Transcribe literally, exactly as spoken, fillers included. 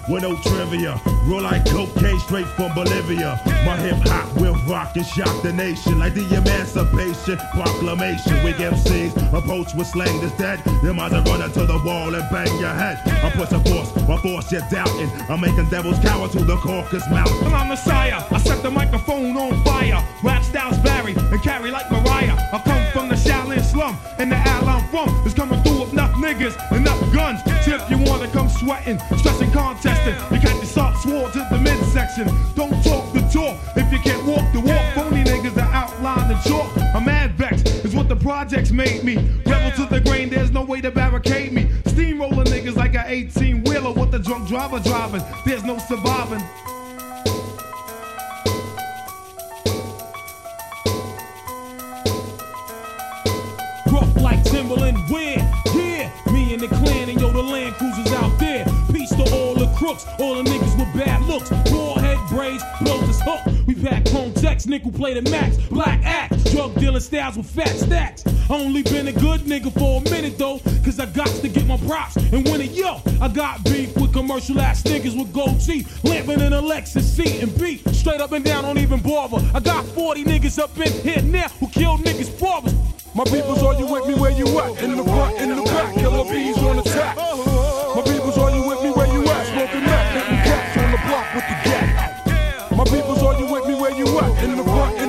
with no trivia. Roll like cocaine straight from Bolivia. My hip hop will rock and shock the nation like the Emancipation Proclamation. Wig M Cs approach with slang that's dead. Them eyes are running to the wall and bang your head. I put a force, my force you're doubting. I'm making devils cower to the caucus mountain. I'm Messiah, I set the microphone on fire. Rap styles vary and carry like Mariah. I come from the Shaolin slum, and the alley I'm from is coming through with enough niggas, enough guns. So if you wanna come sweating, stressing, contesting, you got to start swords at the midsection. Don't talk the talk if you can't walk the walk. Phony niggas that outline the chalk. I'm mad vexed, is what the projects made me. Rebel to the grain, there's no way to barricade me. Steamroller niggas like an eighteen wheeler with the drunk driver driving. There's no surviving. Rough like Timberland, where? Yeah, me and the clan and yo, the Land Cruisers out there. Peace to all the crooks, all the niggas with bad looks. Raw head braids, blows his hook. We pack chrome checks, nickel plated max, black axe, drug dealer styles with fat stacks. I only been a good nigga for a minute though, cause I got to get my props and win it. Yo, I got beef with commercial ass niggas with gold teeth, lamping in a Lexus C and B. Straight up and down, don't even bother. I got forty niggas up in here now who killed niggas' fathers. My peoples, are you with me where you at? In the front, in the back, killer bees on attack. My peoples, are you with me where you at? Smoking Mac, hitting cats on the block with the gat. My peoples, are you with me where you at? In the front,